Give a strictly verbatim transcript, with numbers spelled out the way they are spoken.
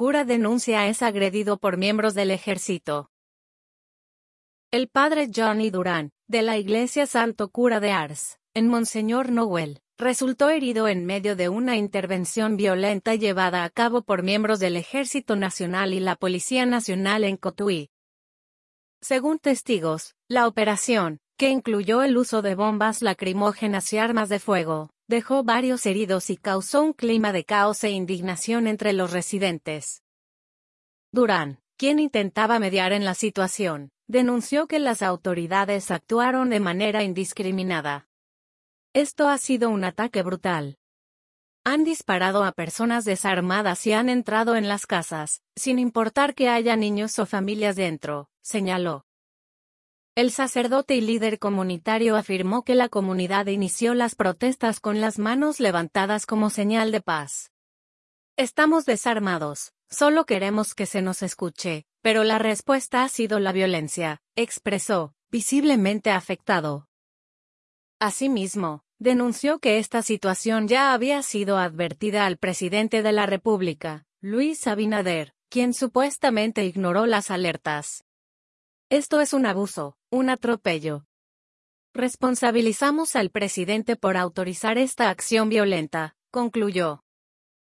cura denuncia es agredido por miembros del ejército. El padre Johnny Durán, de la Iglesia Santo Cura de Ars, en Monseñor Noel, resultó herido en medio de una intervención violenta llevada a cabo por miembros del Ejército Nacional y la Policía Nacional en Cotuí. Según testigos, la operación, que incluyó el uso de bombas lacrimógenas y armas de fuego, dejó varios heridos y causó un clima de caos e indignación entre los residentes. Durán, quien intentaba mediar en la situación, denunció que las autoridades actuaron de manera indiscriminada. Esto ha sido un ataque brutal. Han disparado a personas desarmadas y han entrado en las casas, sin importar que haya niños o familias dentro, señaló. El sacerdote y líder comunitario afirmó que la comunidad inició las protestas con las manos levantadas como señal de paz. Estamos desarmados, solo queremos que se nos escuche, pero la respuesta ha sido la violencia, expresó, visiblemente afectado. Asimismo, denunció que esta situación ya había sido advertida al presidente de la República, Luis Abinader, quien supuestamente ignoró las alertas. Esto es un abuso, un atropello. Responsabilizamos al presidente por autorizar esta acción violenta, concluyó.